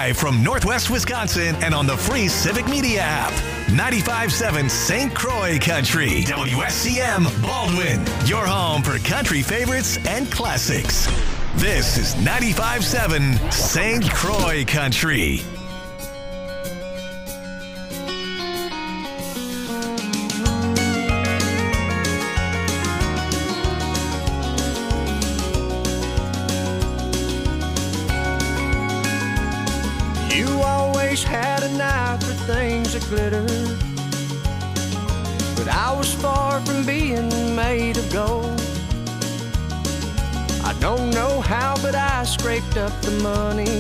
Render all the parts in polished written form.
live from Northwest Wisconsin and on the free Civic Media app. 95.7 St. Croix Country. WSCM Baldwin. Your home for country favorites and classics. This is 95.7 St. Croix Country. Had an eye for things that glitter, but I was far from being made of gold. I don't know how, but I scraped up the money.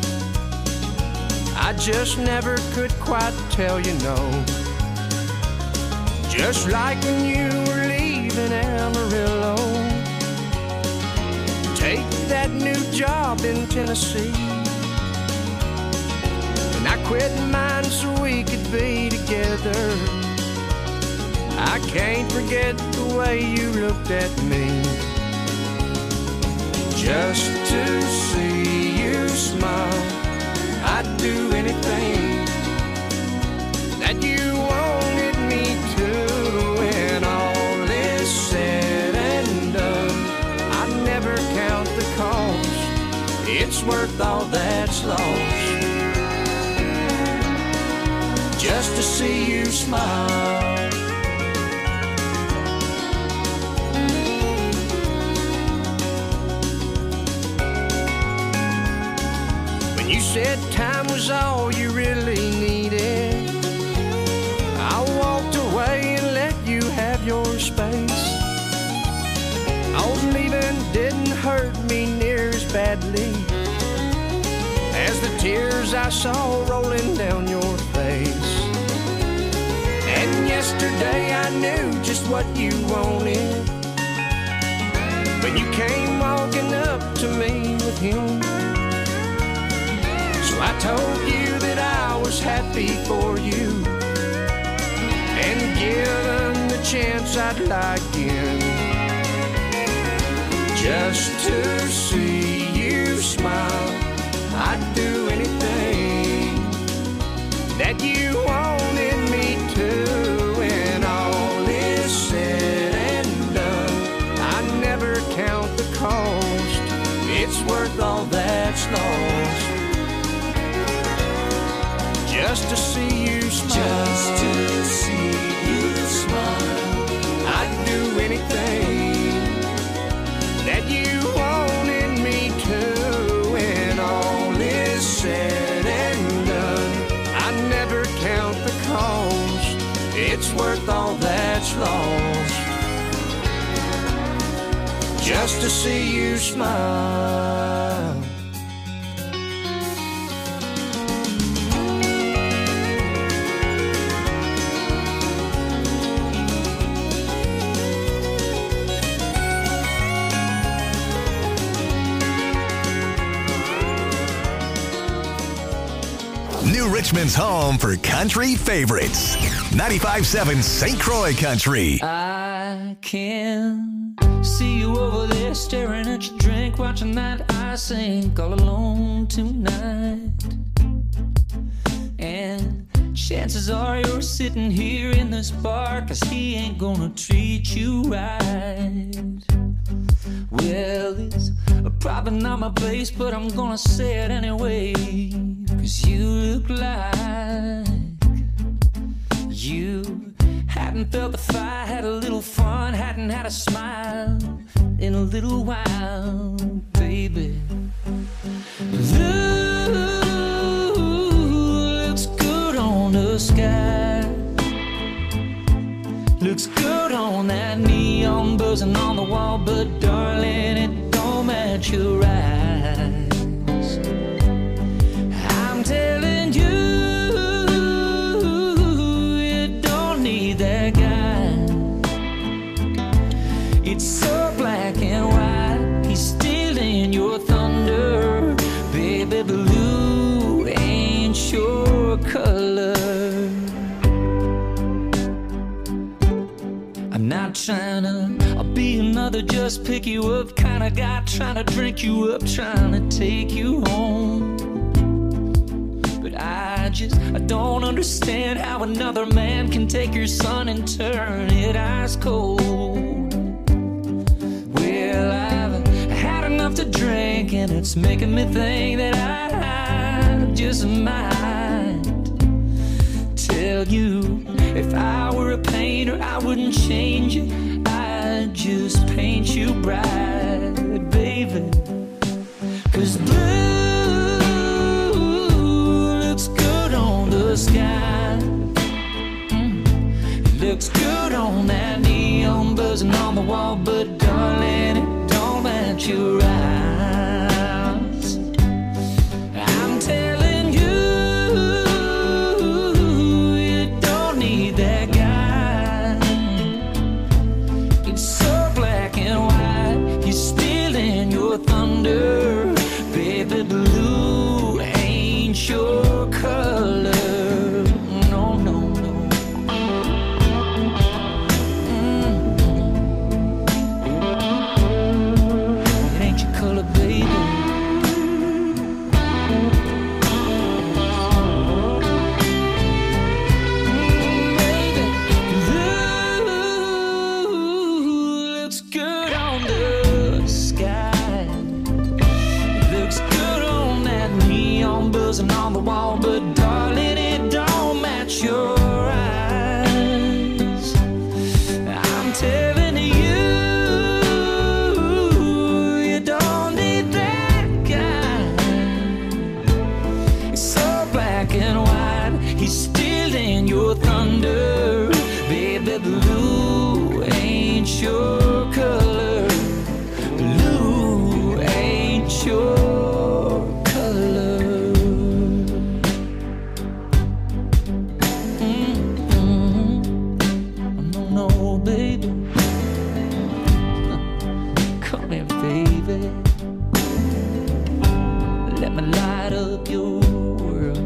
I just never could quite tell you no. Just like when you were leaving Amarillo, take that new job in Tennessee. I quit mine so we could be together. I can't forget the way you looked at me. Just to see you smile, I'd do anything that you wanted me to. When all is said and done, I never count the cost. It's worth all that's lost. Just to see you smile. When you said time was all you really needed, I walked away and let you have your space. Oh, leaving didn't hurt me near as badly as the tears I saw rolling down your face. And yesterday I knew just what you wanted when you came walking up to me with him. So I told you that I was happy for you, and given the chance I'd lie again. Just to see you smile, I'd do anything that you wanted me to. When all is said and done, I never count the cost. It's worth all that's lost. Just to see you smile. Just to see you smile, I'd do anything that you wanted me to. When all is said and done, I never count the cost. It's worth all that's lost. Just to see you smile. New Richmond's home for country favorites. 95.7 St. Croix Country. I can see you over there staring at your drink, watching that I sink all alone tonight. And chances are you're sitting here in this bar, 'cause he ain't gonna treat you right. Well, it's probably not my place, but I'm gonna say it anyway. 'Cause you look like you hadn't felt the fire, had a little fun, hadn't had a smile in a little while, baby. Looks good on the sky, looks good on that neon buzzing on the wall, but darling, it don't match your eyes. I'm telling you, you don't need that guy. It's so black and white, he's stealing your thunder. Baby, blue ain't your color. I'm not trying to be another just pick you up kind of guy, trying to drink you up, trying to take you home. I don't understand how another man can take your son and turn it ice cold. Well, I've had enough to drink, and it's making me think that I just might tell you, if I were a painter, I wouldn't change it. I'd just paint you bright, baby. 'Cause blue looks good on the sky. It looks good on that neon buzzing on the wall, but darling, it don't match your eyes. I'm telling you, you don't need that guy. It's so black and white, he's stealing your thunder. Baby, blue ain't your color. No, no, no. It ain't your color, baby. Baby, blue looks good on the sky. Looks good on that neon buzzing on the wall, but darling, it don't match your eyes. I'm telling you, you don't need that guy. It's so black and white, he's stealing your thunder. Baby, blue ain't your color. Blue ain't your color. No, no, baby. Come here, baby. Let me light up your world.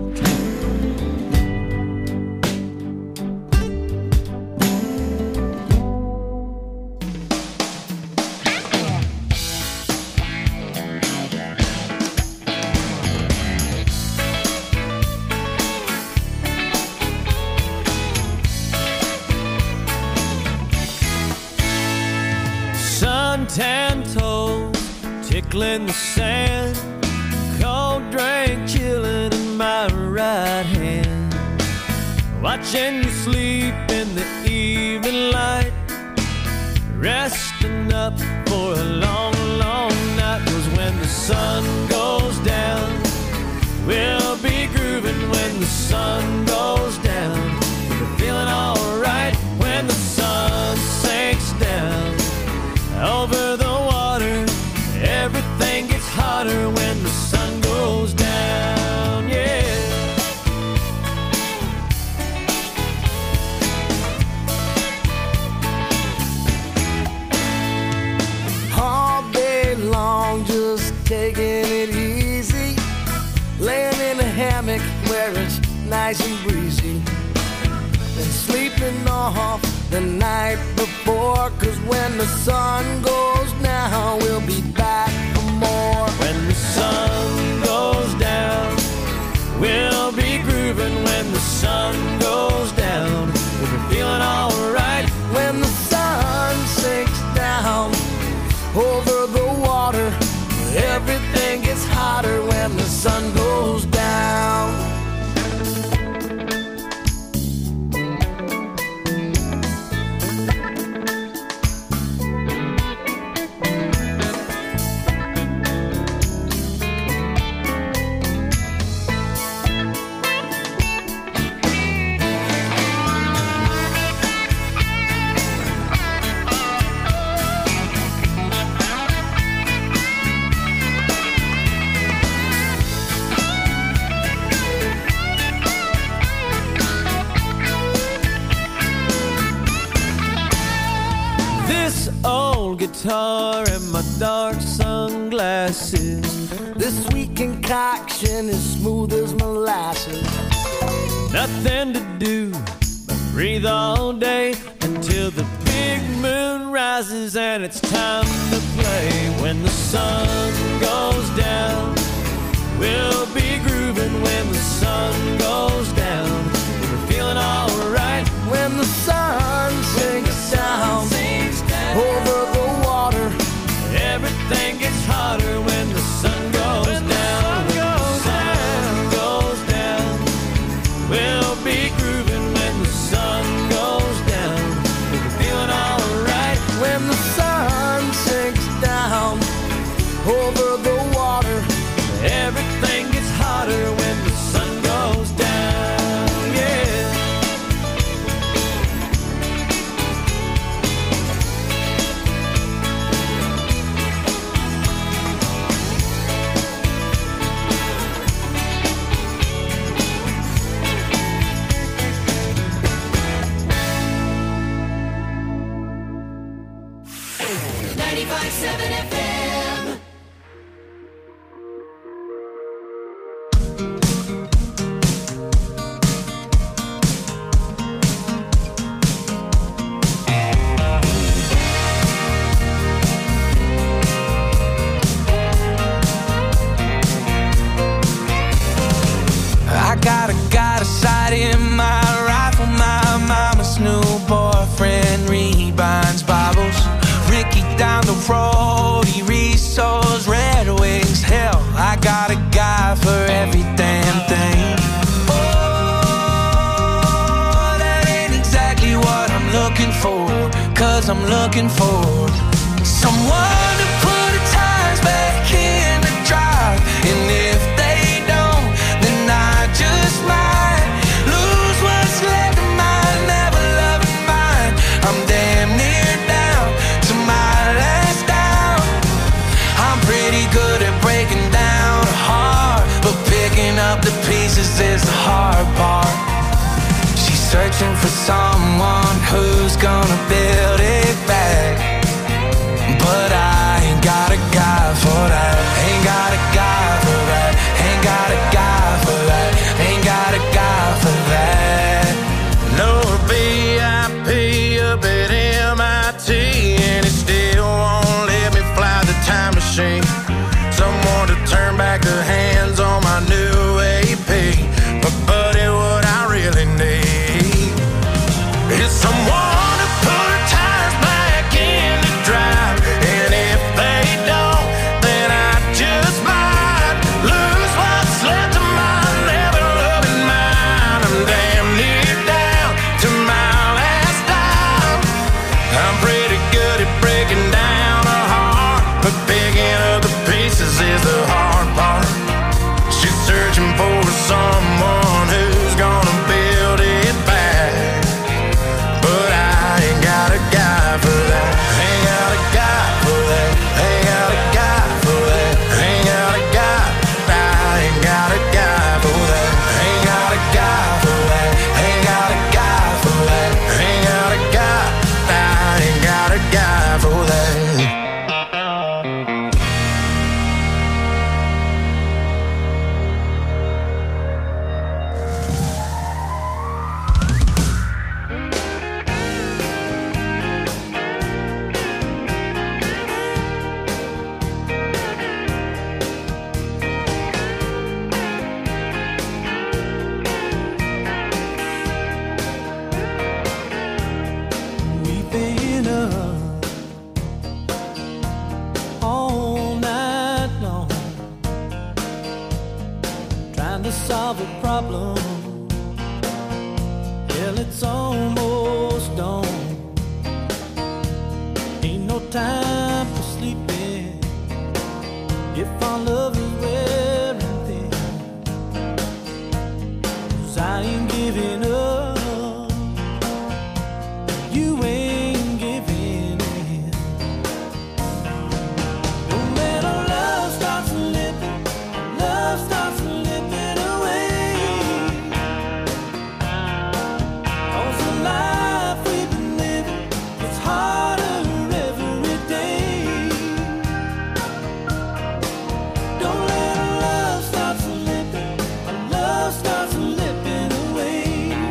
Suntan toes tickling the sand, cold drink chilling in my right hand, watching you sleep in the evening light, resting up for a long, long night. 'Cause when the sun goes down, we'll be grooving. When the sun goes down, we're feeling alright. When the sun sinks down over the water, everything gets hotter when the sun goes down, yeah. All day long, just taking it easy, laying in a hammock where it's nice and breezy, and sleeping off the night before. 'Cause when the sun goes down, we'll be back for more. When the sun goes down, we'll be grooving. When the sun goes down, we'll be feeling alright. When the sun sinks down over the water, everything gets hotter when the sun goes down. Guitar and my dark sunglasses. This sweet concoction is smooth as molasses. Nothing to do but breathe all day until the big moon rises and it's time to play. When the sun goes down, we'll be grooving. When the sun goes over every damn thing. Oh, that ain't exactly what I'm looking for, 'cause I'm looking for someone to put the tires back in the drive. And if they don't, then I just might lose what's left of my never-loving mind. I'm damn near down to my last down. I'm pretty good at breaking down a heart, but picking up the pieces is the hard part. She's searching for someone who's gonna build it back, but I ain't got a guy for that. Ain't got a guy for that. Ain't got a guy for that. Ain't got a guy for that. No VIP up at MIT, and it still won't let me fly the time machine. Someone to turn back the hands on my new AP. But buddy, what I really need is someone to put her tires back in the drive. And if they don't, then I just might lose what's left of my never-loving mind. I'm damn near down to my last dime. I'm pretty good at breaking down a heart, but picking up the pieces is the hard part. She's searching for someone who's gonna build it back, but I ain't got a guy for that. Ain't got a guy for that. Ain't got a guy for that. Ain't got a guy. I ain't got a guy for that. Ain't got a guy for that. Ain't got a guy for that. Ain't got a guy. I ain't got a guy for that. We've been up all night long, trying to solve a problem. Hell, it's almost dawn. Ain't no time for sleeping if our love is wearing thin. 'Cause I ain't giving up, you ain't giving in. Don't let our love start slipping, love starts slipping away. 'Cause the life we've been living, it's harder every day. Don't let our love start slipping, our love starts slipping away.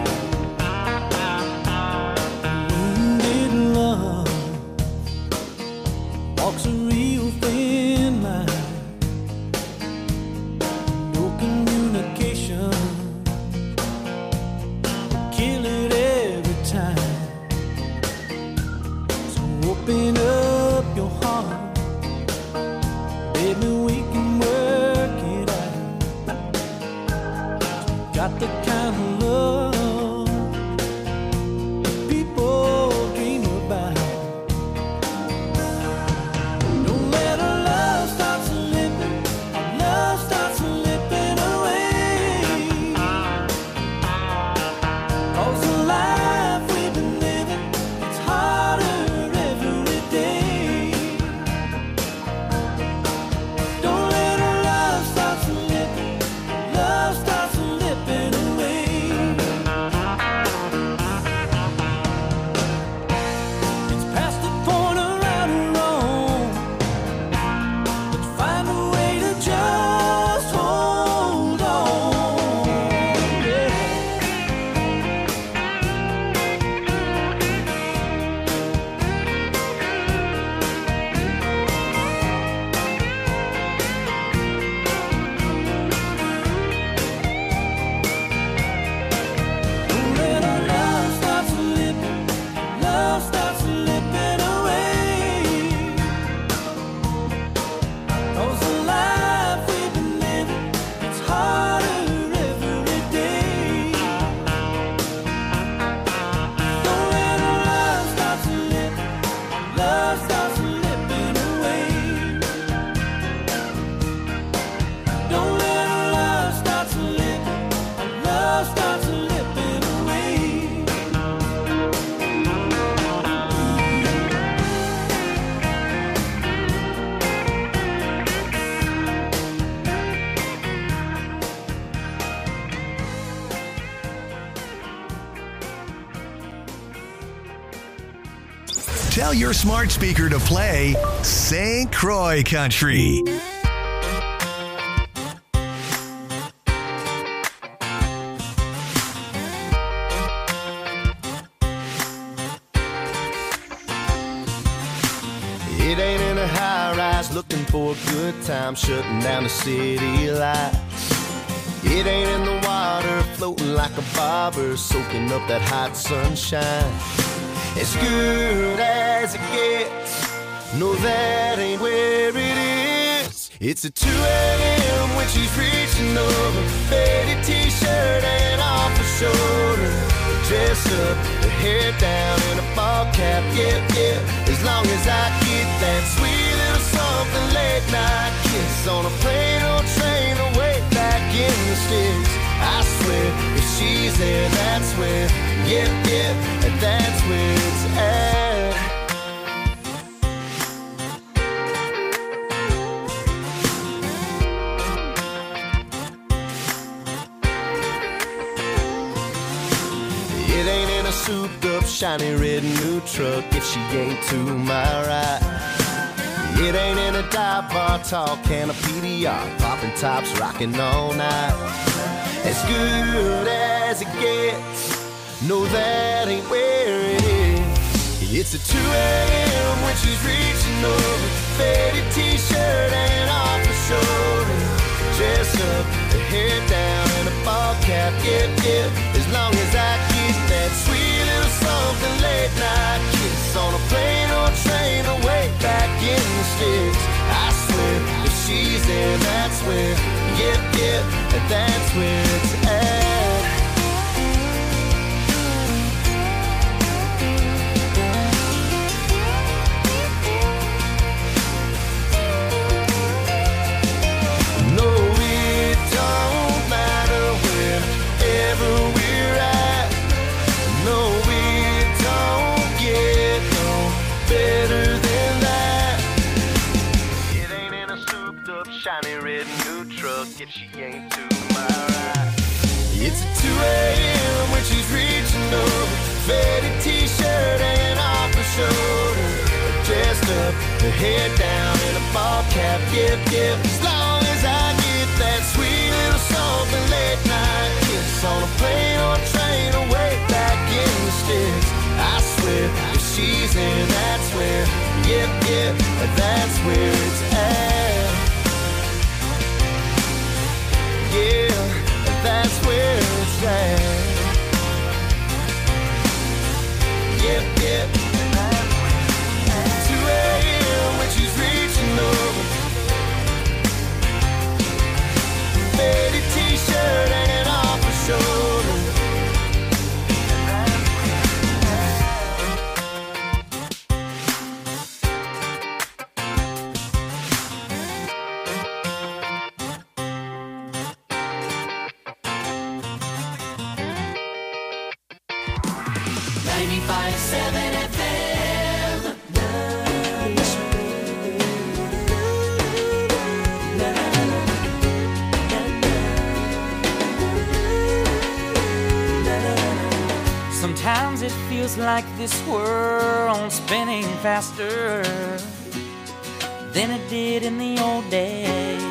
Tell your smart speaker to play St. Croix Country. It ain't in a high rise looking for a good time, shutting down the city lights. It ain't in the water floating like a bobber, soaking up that hot sunshine. As good as it gets, no, that ain't where it is. It's at 2 a.m. when she's reaching over, faded t-shirt and off her shoulder, dress up, her hair down in a ball cap, yeah, yeah. As long as I get that sweet little something late night kiss on a plane or train away back in the sticks. I swear, if she's there, that's where, yeah, yeah, and that's where it's at. It ain't in a souped up, shiny red new truck if she ain't to my right. It ain't in a dive bar, tall can of PDR, popping tops, rocking all night. As good as it gets, no, that ain't where it is. It's at 2 a.m. when she's reaching over, faded t-shirt and off her shoulder, dress up, her hair down and a ball cap, yeah, yeah. As long as I get that sweet little something late night kiss on a plane or train away back in the sticks. I swear, if she's there, that's where, yeah, yeah, and that's where it's at. Shiny red new truck if she ain't to my right. It's at 2 a.m. when she's reaching over, faded t-shirt and off her shoulder, dressed up, her hair down in a ball cap, yep, yep. As long as I get that sweet little something late night kiss on a plane or train away back in the sticks. I swear, if she's in, that's where, yep, yep, that's where it's at. Yeah, that's where it's at. Yep, yep. 2 a.m. when she's reaching over, faded t-shirt hanging off her shoulder. Sometimes it feels like this world's spinning faster than it did in the old days.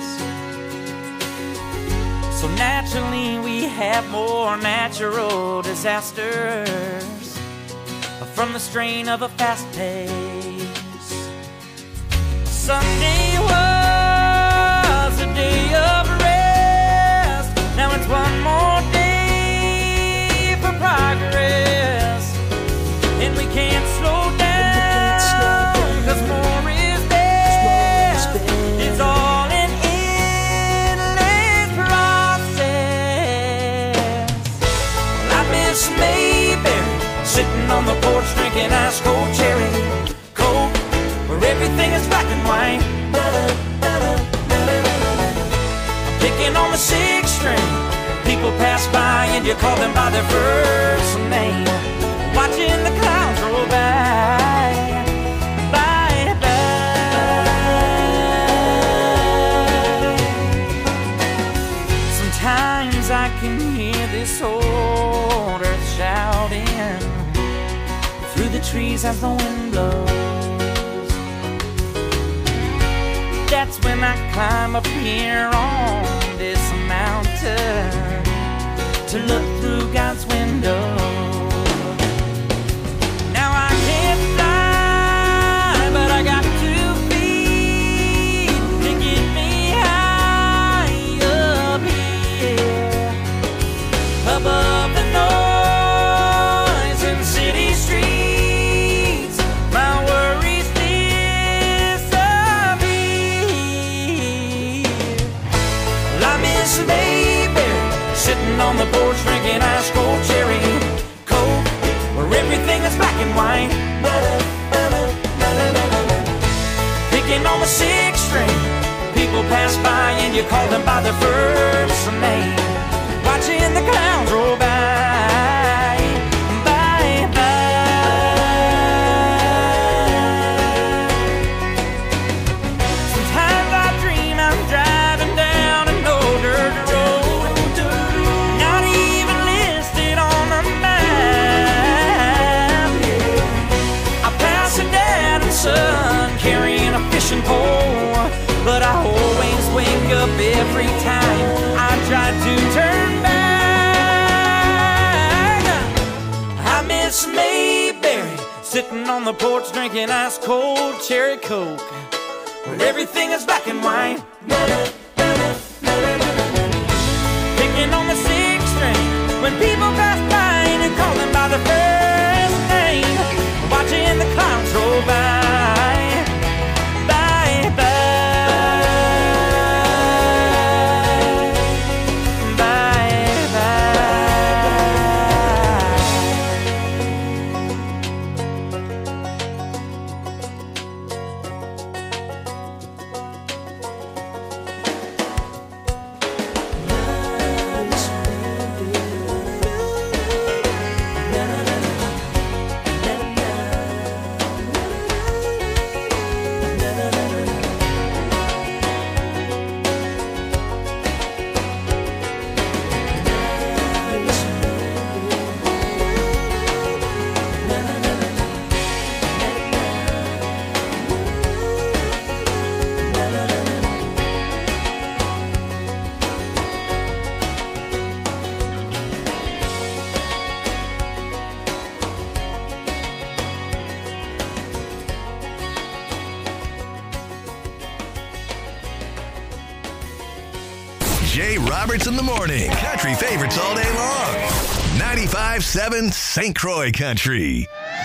So naturally we have more natural disasters from the strain of a fast pace. Sunday was a day of rest. Now it's one more day for progress, and we can't slow down, 'cause more is best. It's all an endless process. Well, I miss Mayberry, sitting on the porch drinking ice cold cherry Coke, where everything is black and white. I'm picking on the 6th string. People pass by and you call them by their first name, watching the clouds roll by, by, by. Sometimes I can hear this old earth shouting through the trees as the wind blows. That's when I climb up here on this mountain to look through God's window. Now I can't fly, but I got 2 feet to get me high up here, above the noise in city streets. My worries disappear. Well, I miss a baby sitting on the porch drinking ice cold cherry Coke, where everything is black and white. Picking on the 6th string, people pass by and you call them by their first name. Watching the clouds roll by, by, by. Sometimes I dream I'm driving down an old dirt road, not even listed on the map. I pass a dad and son carrying a fishing pole, but I always wake up every time I try to turn back. I miss Mayberry sitting on the porch drinking ice cold cherry Coke, where everything is black and white. Picking on the 6th string when people pass by and you call them by their first name. Watching the clouds roll by, by, by. Jay Roberts in the morning. Country favorites all day long. 95.7 St. Croix Country.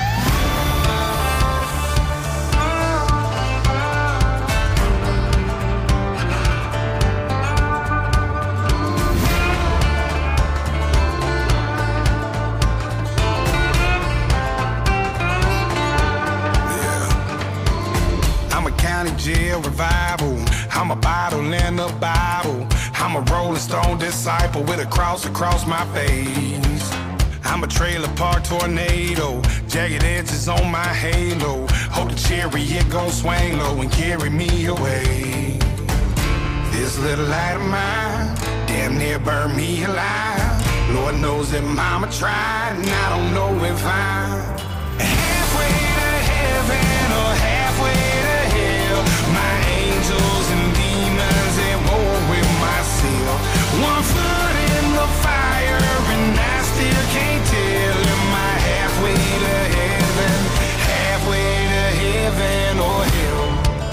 I'm a county jail revival. I'm a bottle in the Bible. I'm a Rolling Stone disciple with a cross across my face. I'm a trailer park tornado, jagged edges on my halo. Hope the chariot gon' swing low and carry me away. This little light of mine damn near burned me alive. Lord knows that mama tried, and I don't know if I'm halfway to heaven or halfway to hell. My angels and demons at war with myself. 1 foot in the fire and I still can't tell. Am I halfway to heaven, halfway to heaven or hell?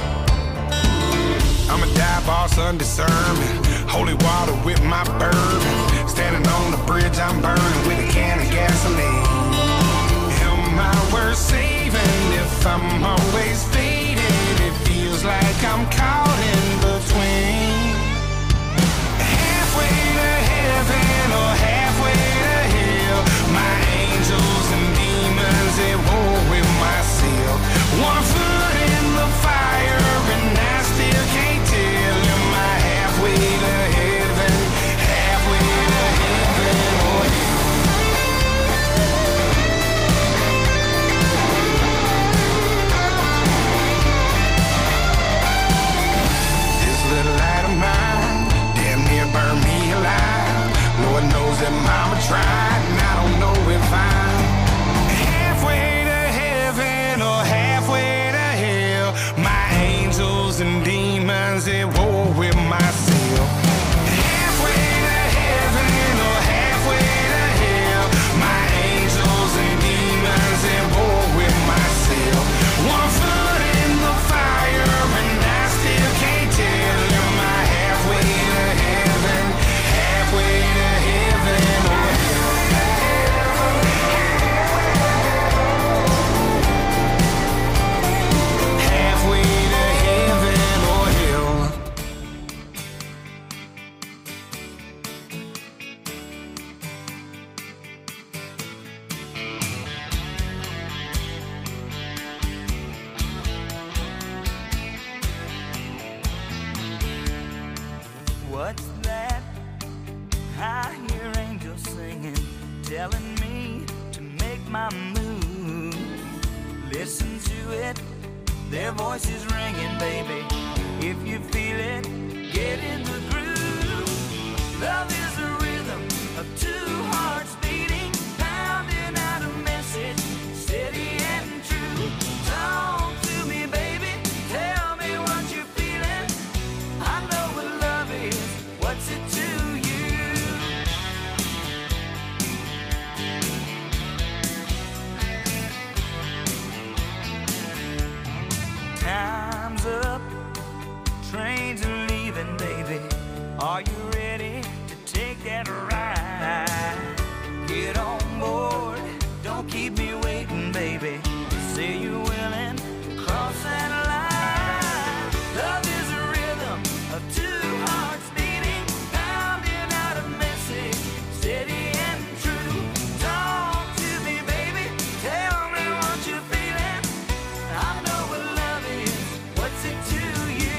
I'm a dive boss undiscernment, holy water with my bourbon. Standing on the bridge I'm burning with a can of gasoline. Am I worth saving if I'm always faded? It feels like I'm caught in between. Halfway to heaven or halfway to hell. My angels and demons at war with myself. 1 foot in the fire and I still can't tell. Am I halfway to heaven, halfway to heaven or hell? telling me to make my move. Listen to it, their voices ringing, baby. If you feel it, get in the groove. Love is a rhythm of two hearts beating, pounding out a message, steady and true. Talk to me, baby, tell me what you're feeling. I know what love is, what's it to you? Time's up, trains are leaving, baby. Are you ready to take that ride? Get on board, don't keep me waiting, baby. Say you're willing to cross that line. Love is a rhythm of two hearts beating, pounding out a message, steady and true. Talk to me, baby, tell me what you're feeling. I know what love is, what's it to you?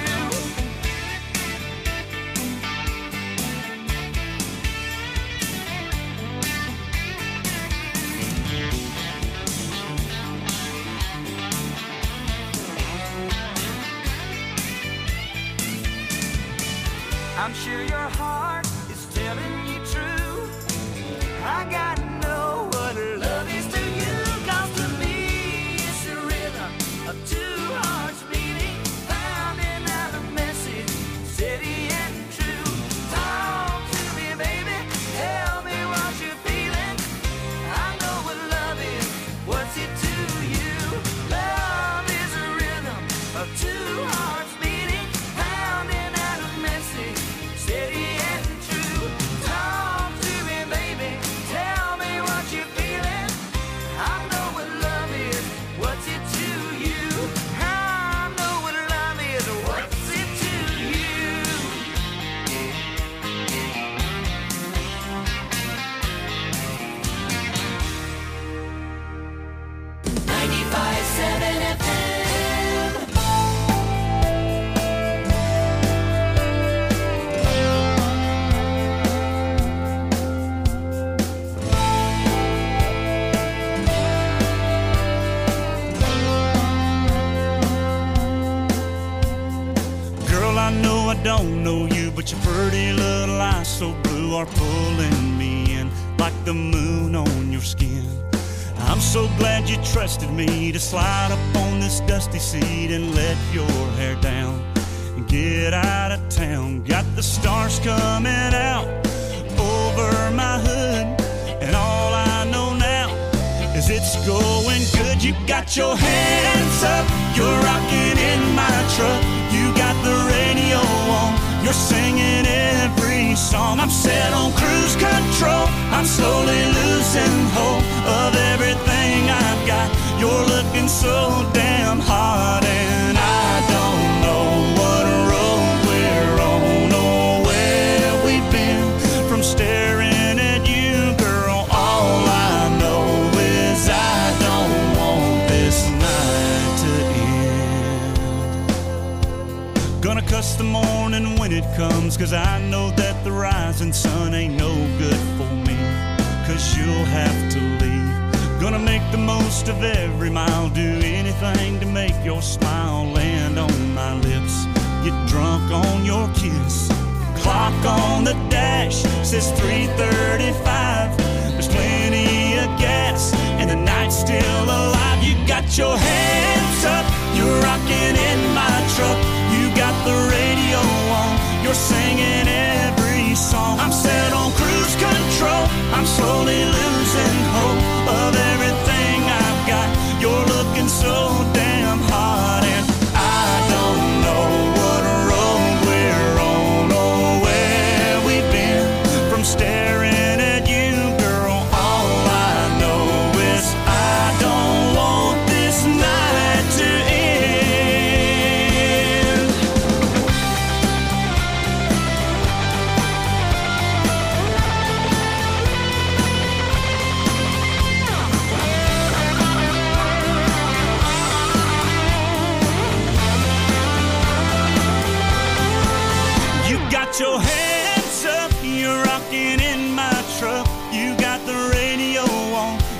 I'm sure your heart is telling you true. I gotta know what love is to you. 'Cause to me it's a rhythm of two hearts beating, pounding out a message, steady and true. Talk to me, baby, tell me what you're feeling. I know what love is, what's it to you? Love is a rhythm of two hearts beating, pounding out a message, steady and true. Talk to me, baby, tell me what you're feeling. I know what love is, what's it to you? I know what love is, what's it to you? 95.7 FM. Girl, I know I don't know you, but your pretty little eyes so blue are pulling me in like the moon on your skin. I'm so glad you trusted me to slide up on this dusty seat and let your hair down and get out of town. Got the stars coming out over my hood, and all I know now is it's going good. You got your hands up, you're rocking in my truck. You got the radio on, you're singing every song. I'm set on cruise control, I'm slowly losing hope of everything I've got. You're looking so damn hot, and I don't know what road we're on or where we've been from staring at you, girl. All I know is I don't want this night to end. Gonna cuss the morning when it comes, 'cause I know that the rising sun ain't no good for me, 'cause you'll have to leave. Gonna make the most of every mile, do anything to make your smile land on my lips. Get drunk on your kiss. Clock on the dash says 3:35. There's plenty of gas and the night's still alive. You got your hands up, you're rocking in my truck. You got the radio on, you're singing every song. I'm set on cruise control, I'm slowly losing hope of everything I've got. You're looking so damn hot, and I don't know what road we're on or where we've been from staring at you, girl. All I know is I don't want this night to end.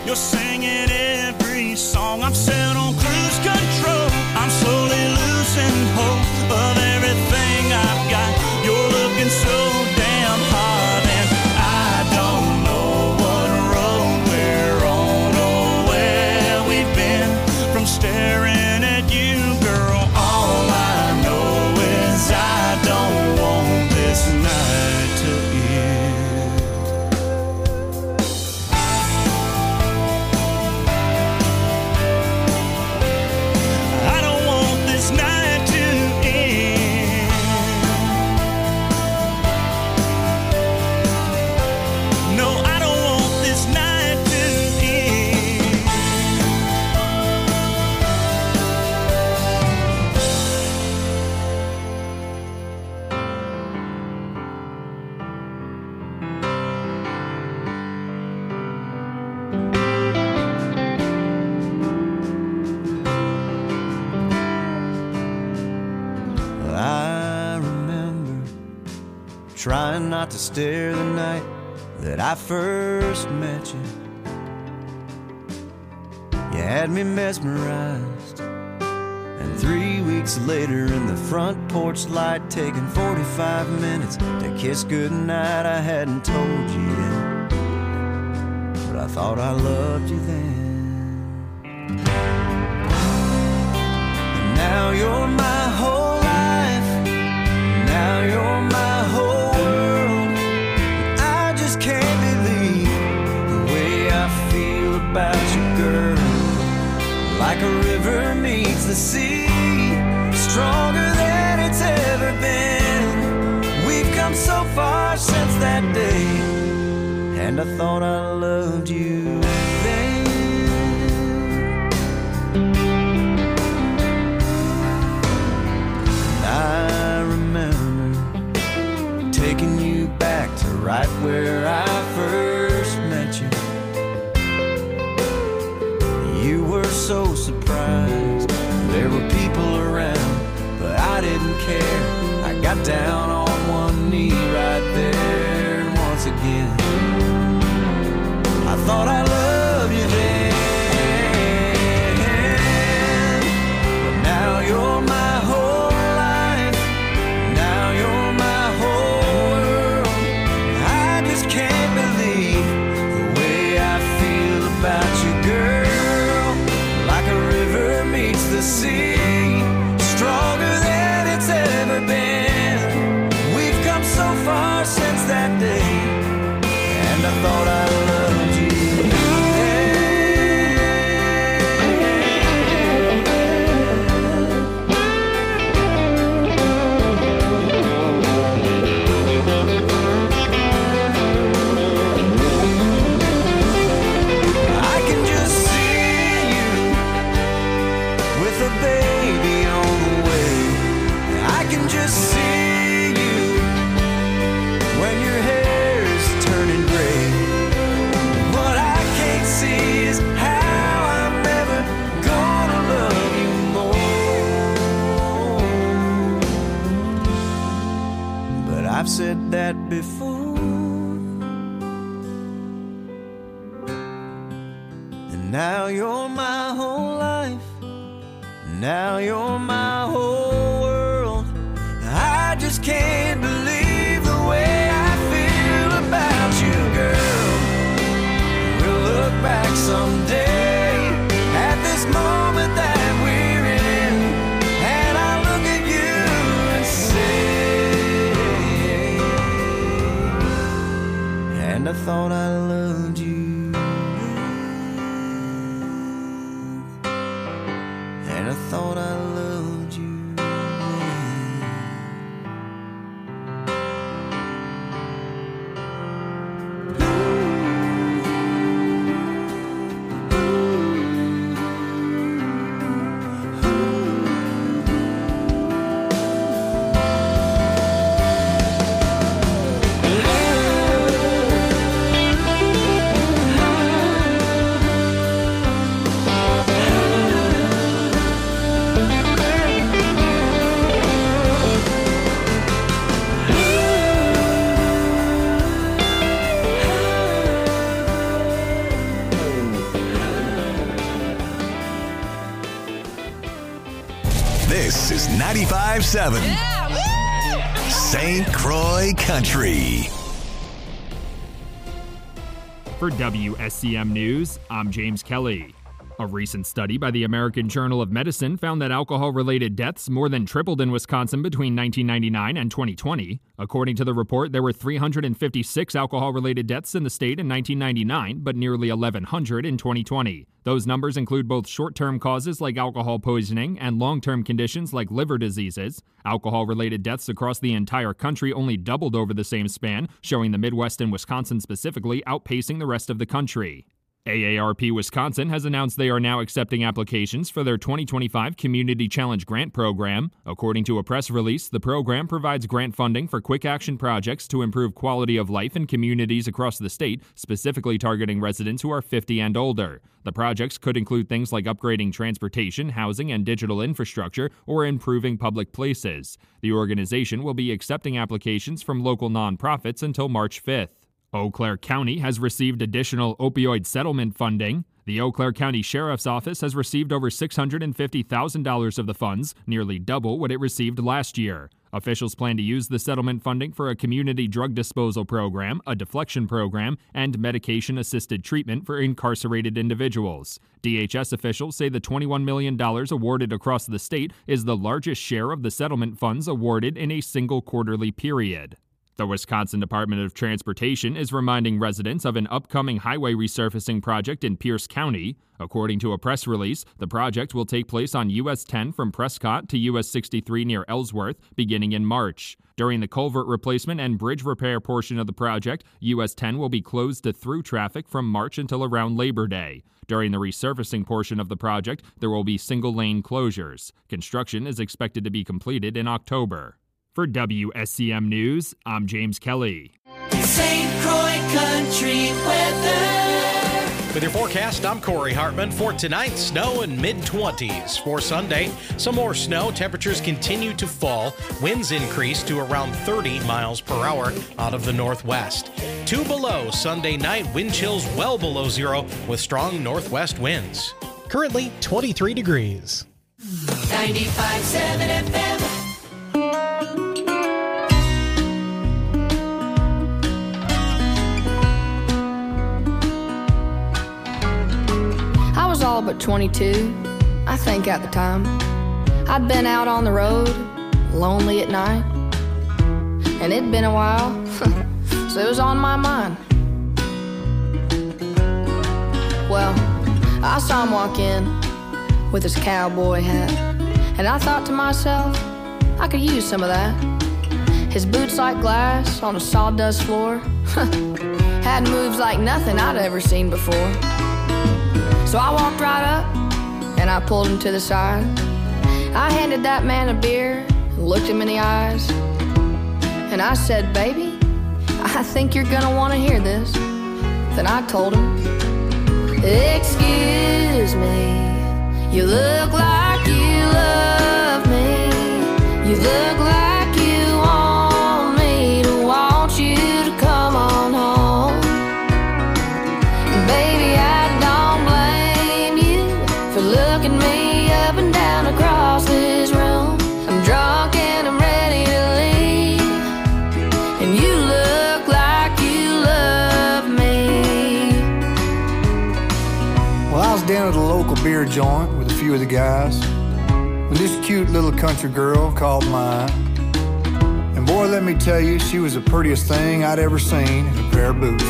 You're singing every song. I'm set on cruise control. I'm slowly losing hope of everything I've got. You're looking so damn hot, and I don't know what road we're on or where we've been from staring at you, girl. All I know is I don't want this night to end. I don't want this night to end. No, I don't want this night to end. I remember trying not to stare the night that I first met you. You had me mesmerized, and 3 weeks later in the front porch light, taking 45 minutes to kiss goodnight. I hadn't told you yet, but I thought I loved you then. And now you're my whole life. Now you're my whole world. I just can't believe the way I feel about you, girl. Like a river meets the sea, stronger than it's ever been. We've come so far since that day, and I thought I loved you then. I remember taking you back to right where I first met you. You were so surprised. There were people around, but I didn't care. I got down on one knee right there, and once again I thought I loved you then. But now you're my whole life. Now you're my whole world. I just can't believe the way I feel about you, girl. Like a river meets the sea, stronger than it's ever been. We've come so far since that day, and I thought I loved you I can just see you with a baby on the way. I can just see you when your hair's turning gray. What I can't see is how I'm never gonna love you more. But I've said that before, and now you're my whole life. Now you're my whole world. I just can't believe the way I feel about you, girl. We'll look back someday at this moment that we're in, and I'll look at you and say, and I thought I loved you. And I thought I loved you. This is 95.7 St. Croix Country. For WSCM News, I'm James Kelly. A recent study by the American Journal of Medicine found that alcohol-related deaths more than tripled in Wisconsin between 1999 and 2020. According to the report, there were 356 alcohol-related deaths in the state in 1999, but nearly 1,100 in 2020. Those numbers include both short-term causes like alcohol poisoning and long-term conditions like liver diseases. Alcohol-related deaths across the entire country only doubled over the same span, showing the Midwest and Wisconsin specifically outpacing the rest of the country. AARP Wisconsin has announced they are now accepting applications for their 2025 Community Challenge Grant Program. According to a press release, the program provides grant funding for quick action projects to improve quality of life in communities across the state, specifically targeting residents who are 50 and older. The projects could include things like upgrading transportation, housing, and digital infrastructure, or improving public places. The organization will be accepting applications from local nonprofits until March 5th. Eau Claire County has received additional opioid settlement funding. The Eau Claire County Sheriff's Office has received over $650,000 of the funds, nearly double what it received last year. Officials plan to use the settlement funding for a community drug disposal program, a deflection program, and medication-assisted treatment for incarcerated individuals. DHS officials say the $21 million awarded across the state is the largest share of the settlement funds awarded in a single quarterly period. The Wisconsin Department of Transportation is reminding residents of an upcoming highway resurfacing project in Pierce County. According to a press release, the project will take place on US 10 from Prescott to US 63 near Ellsworth, beginning in March. During the culvert replacement and bridge repair portion of the project, US 10 will be closed to through traffic from March until around Labor Day. During the resurfacing portion of the project, there will be single-lane closures. Construction is expected to be completed in October. For WSCM News, I'm James Kelly. St. Croix Country weather. With your forecast, I'm Corey Hartman. For tonight, snow in mid-20s. For Sunday, some more snow. Temperatures continue to fall. Winds increase to around 30 miles per hour out of the northwest. 2 below Sunday night. Wind chills well below zero with strong northwest winds. Currently 23 degrees. 95.7 FM. All but 22, I think at the time. I'd been out on the road, lonely at night, and it'd been a while, so it was on my mind. Well, I saw him walk in with his cowboy hat, and I thought to myself, I could use some of that. His boots like glass on a sawdust floor, had moves like nothing I'd ever seen before. So I walked right up, and I pulled him to the side. I handed that man a beer, and looked him in the eyes. And I said, baby, I think you're gonna wanna hear this. Then I told him, excuse me, you look like you love me. You look like you want me to want you to come on home. And baby, I don't blame you for looking me up and down across this room. I'm drunk and I'm ready to leave, and you look like you love me. Well, I was down at a local beer joint with a few of the guys when this cute little country girl caught my eye. And boy, let me tell you, she was the prettiest thing I'd ever seen in a pair of boots.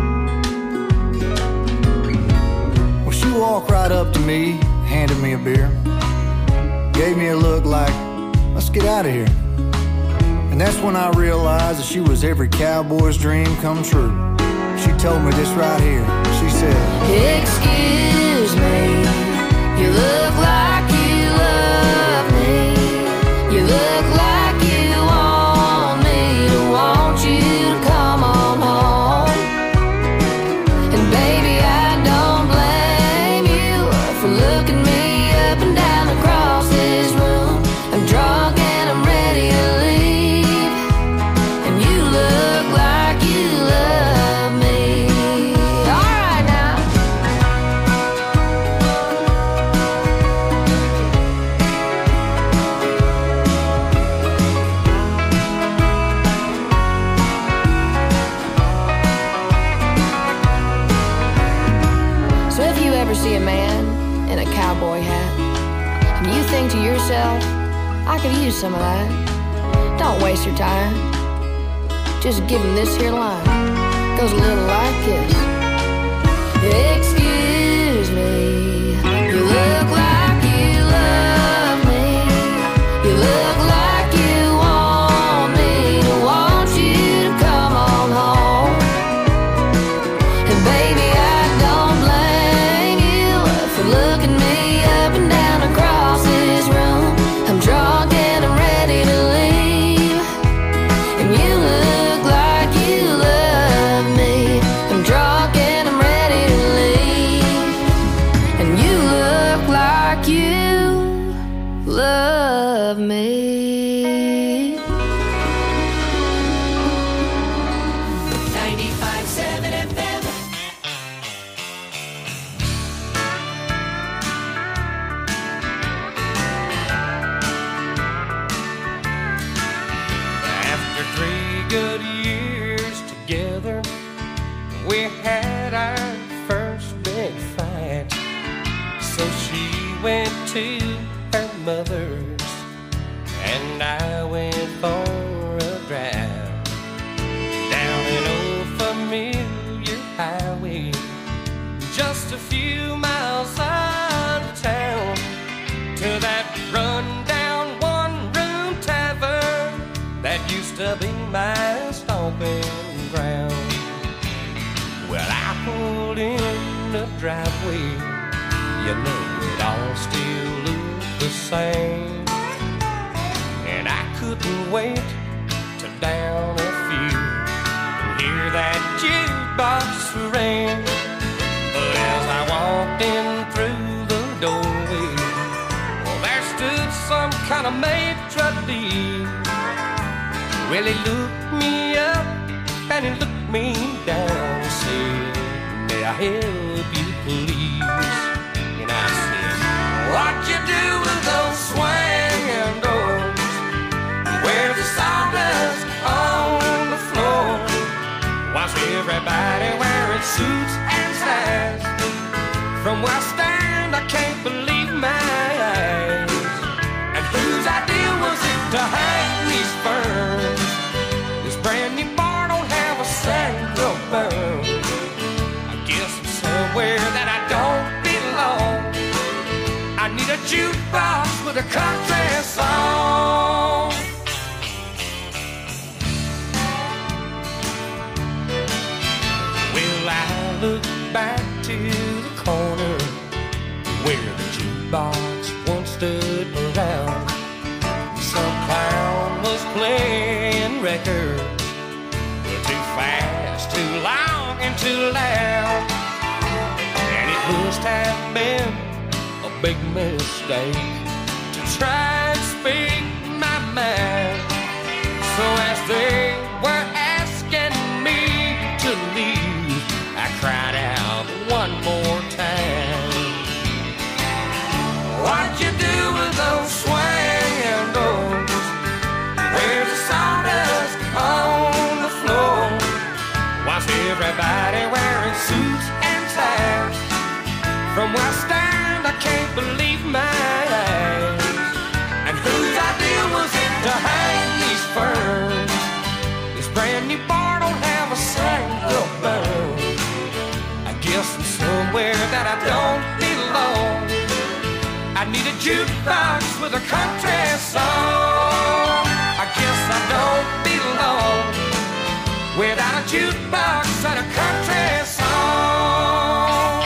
Well, she walked right up to me, handed me a beer, gave me a look like, let's get out of here. And that's when I realized that she was every cowboy's dream come true. She told me this right here. She said, excuse me, you look like you love me. You look like you want me to want you to come on home. And baby, I don't blame you for looking me up and down across this room. I'm drunk and I'm ready to leave, and you look like you love me. All right now. see a man in a cowboy hat, and you think to yourself, I could use some of that. Don't waste your time. Just give him this here line. Goes a little like this. Excuse me, you look like you love me. You look like you want me to want you to come on home. And baby, I don't blame you for looking me up and down across this room. I'm drunk and I'm ready to leave, and you look like you love me. I'm drunk and I'm ready to leave, and you look like you love me. 95.7 FM. After 3 good years together, we had our first big fight. So she went to her mother's, and I went for a drive down an old familiar highway, just a few miles out of town, to that run-down one-room tavern that used to be my stomping ground. Well, I pulled in the driveway, you know it all still looked the same, and I couldn't wait to down a few and hear that jukebox ring. But as I walked in through the doorway, well, there stood some kind of maitre d'. Well, he looked me up and he looked me down and said, may I help you please? And I said, what you do with those swinging doors? Where's the sawdust on the floor? Why's everybody wearing suits and ties? From where I stand, I can't believe my eyes. And whose idea was it to hang these ferns? This brand new bar don't have a single burn. I guess I'm somewhere that I don't belong. I need a jukebox with a country song. Well, I look back to the corner where the jukebox once stood around. Some clown was playing records, too fast, too long, and too loud. And it must have been a big mistake to try and speak my mind. So as they were asking me to leave, I cried out one more time. What'd you do with those swinging doors? Where's the sawdust on the floor? Why's everybody wearing suits and ties? From where I stand, I can't believe my eyes. And whose idea was it to hang these ferns? This brand new bar don't have a single burn. I guess I'm somewhere that I don't belong. I need a jukebox with a country song. I guess I don't belong without a jukebox and a country song.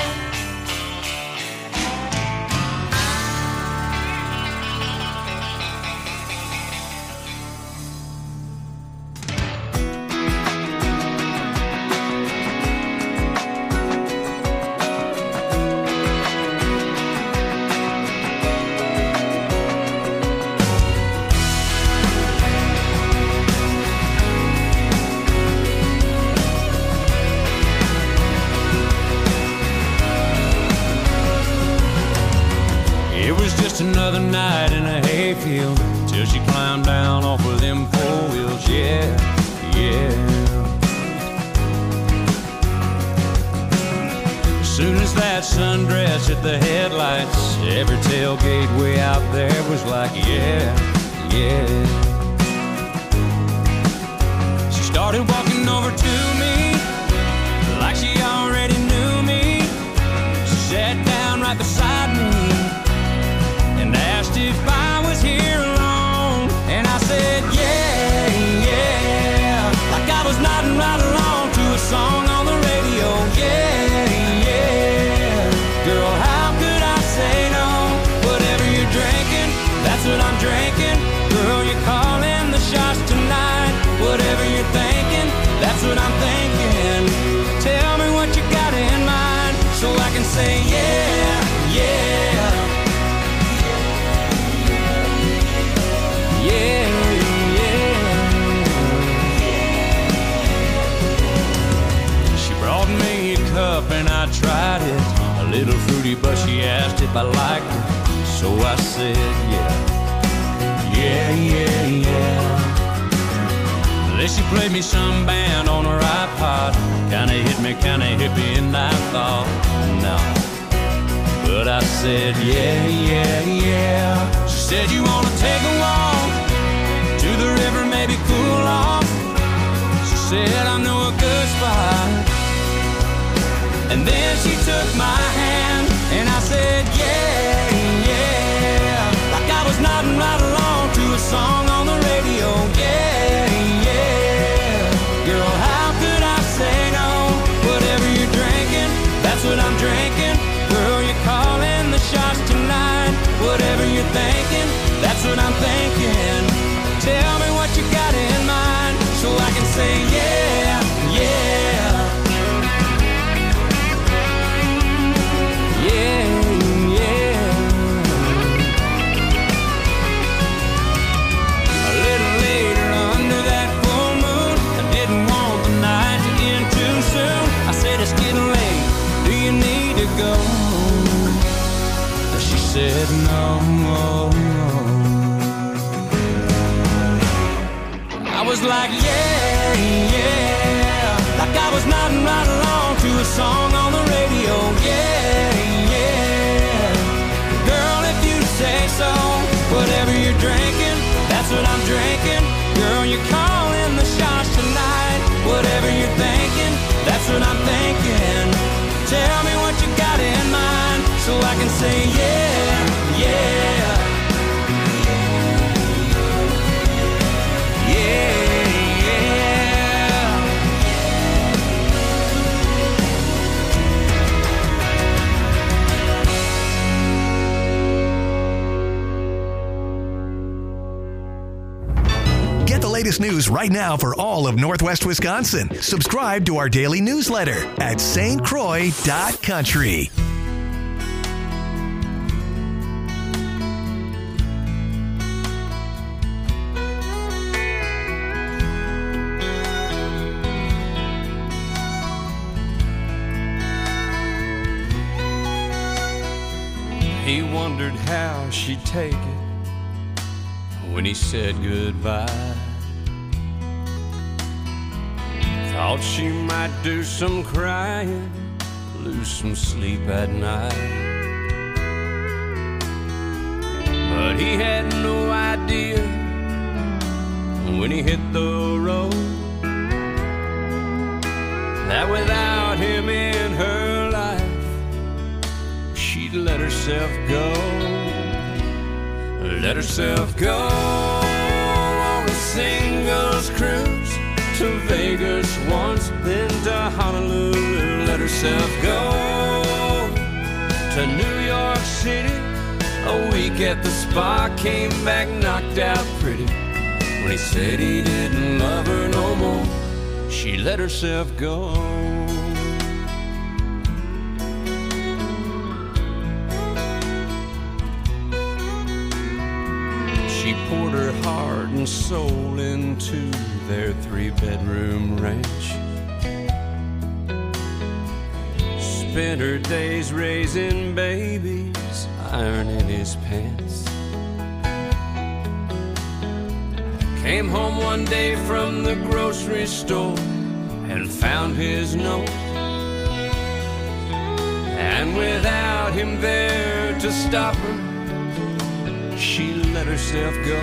Another night in a hayfield till she climbed down off of them 4-wheels. Yeah, yeah. As soon as that that sundress at the headlights. Every tailgate way out there was like, yeah, yeah. She started walking over to me like she already knew me. She sat down right beside me and asked if I was here alone. And I said, yeah, yeah, like I was nodding right along to a song on the radio. Yeah, yeah, girl, how could I say no? Whatever you're drinking, that's what I'm drinking. Girl, you're calling the shots tonight. Whatever you're thinking, that's what I'm thinking. Tell me what you got in mind so I can say yeah, yeah. Yeah, yeah. She brought me a cup and I tried it. A little fruity, but she asked if I liked it. So I said yeah, yeah, yeah, yeah. Then she played me some band on her iPod. Kinda hit me, kinda hippie, and I thought, no. But I said, yeah, yeah, yeah. She said, you wanna take a walk to the river, maybe cool off. She said, I know a good spot. And then she took my hand, and I said, yeah, yeah. Like I was nodding right along to a song on the radio. Yeah, yeah. Girl, how could I say no? Whatever you're drinking, that's what I'm drinking. Girl, you're calling the shots tonight. Whatever you're thinking, that's what I'm thinking. Tell me what you got in mind so I can say yeah, yeah. Yeah, yeah. A little later under that full moon, I didn't want the night to end too soon. I said it's getting late, do you need to go? She said no. I was like yeah, yeah. Like I was nodding right along to a song on the radio. Yeah, yeah. Girl, if you say so. Whatever you're drinking, that's what I'm drinking. Girl, you're calling the shots tonight. Whatever you're thinking, that's what I'm thinking. Tell me what you got in mind so I can say yeah, yeah. Yeah, Get the latest news right now for all of Northwest Wisconsin. Subscribe to our daily newsletter at stcroix.country. He wondered how she'd take it when he said goodbye. Thought she might do some crying, lose some sleep at night. But he had no idea when he hit the road that without him in her life, she'd let herself go. Let herself go on a singles cruise to Vegas once, then to Honolulu. Let herself go to New York City. A week at the spa, came back knocked out pretty. When he said he didn't love her no more, she let herself go. She poured her heart and soul into their 3-bedroom ranch. Spent her days raising babies, ironing his pants. Came home one day from the grocery store and found his note And without him there to stop her, she let herself go.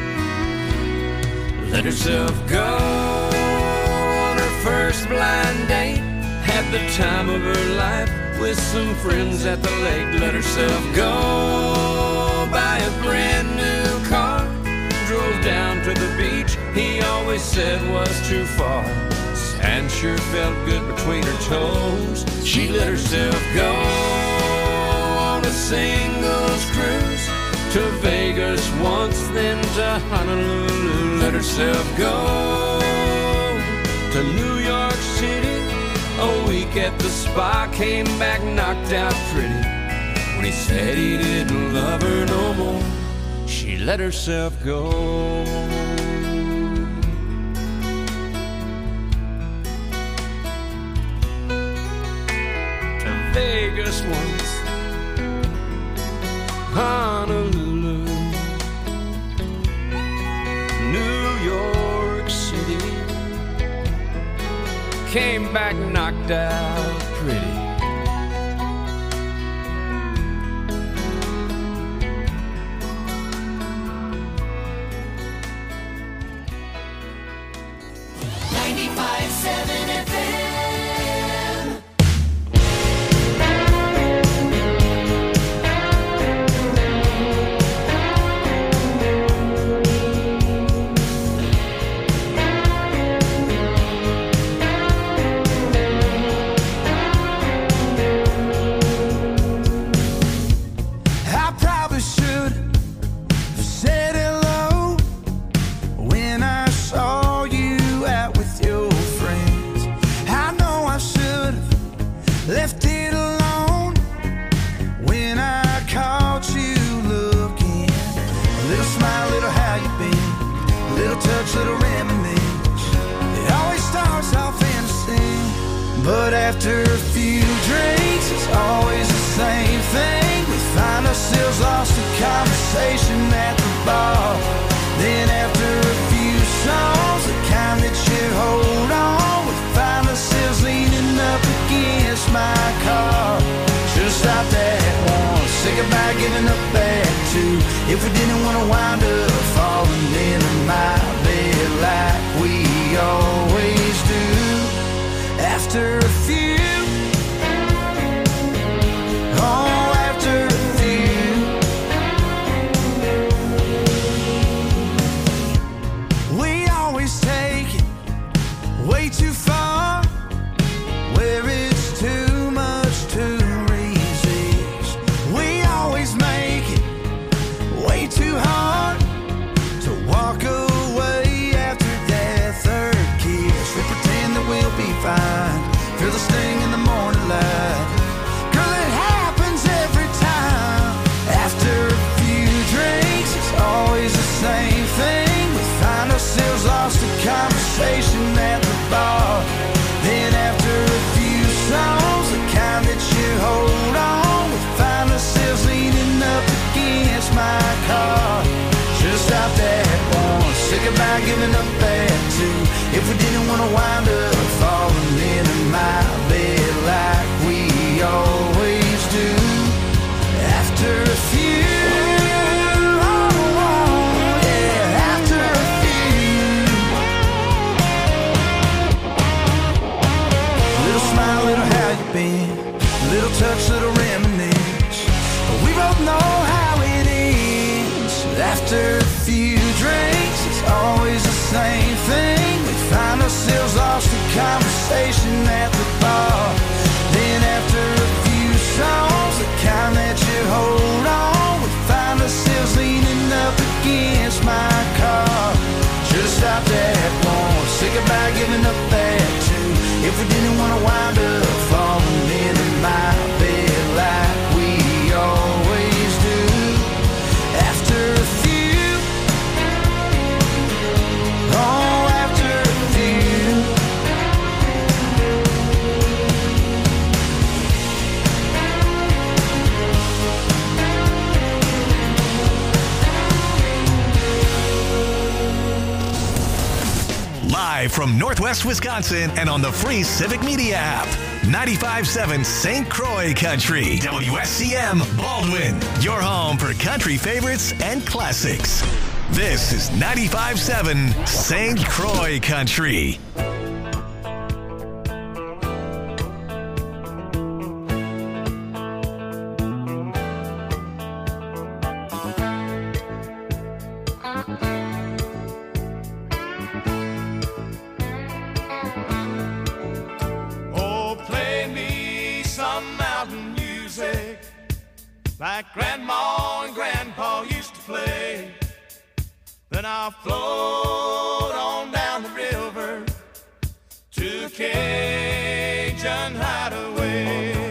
Let herself go on her first blind date. Had the time of her life with some friends at the lake. Let herself go buy a brand new car. Drove down to the beach he always said was too far. Sand sure felt good between her toes. She let herself go on a singles cruise to Vegas once, then to Honolulu. Let herself go to New York City. A week at the spa, came back knocked out pretty. When he said he didn't love her no more, she let herself go. To Vegas once, Honolulu, New York City. Came back knocked out pretty. But after a few drinks, it's always the same thing. We find ourselves lost in conversation at the bar. Then after a few songs, the kind that you hold on, we find ourselves leaning up against my car. Should've stopped at one, say goodbye, giving up at two. If we didn't want to wind up falling into my bed like we always do. After a few, oh, after a few, we always take it way too far, where it's too much to resist. We always make it way too hard to walk away after that third kiss. We pretend that we'll be fine, feel the sting in the morning light. Girl, it happens every time. After a few drinks, it's always the same thing. We find ourselves lost in conversation at the bar. Then after a few songs, the kind that you hold on, we find ourselves leaning up against my car. Should've stopped at one, say goodbye, giving up at two. If we didn't want to wind up falling into my bed like we always do. After a few, oh, yeah, after a few. Little smile, little how you been, little touch, little reminisce. But we both know how it ends. After a few drinks, it's always the same thing. Find ourselves lost in conversation at the bar. Then after a few songs, the kind that you hold on, we find ourselves leaning up against my car. Should've stopped at one, say goodbye, giving up at two. If we didn't want to wind up falling into my bed like we always do. After a few, oh, Live from Northwest Wisconsin and on the free Civic Media app. 95.7 St. Croix Country. WSCM Baldwin. Your home for country favorites and classics. This is 95.7 St. Croix Country. Like Grandma and Grandpa used to play. Then I'll float on down the river to Cajun Hideaway.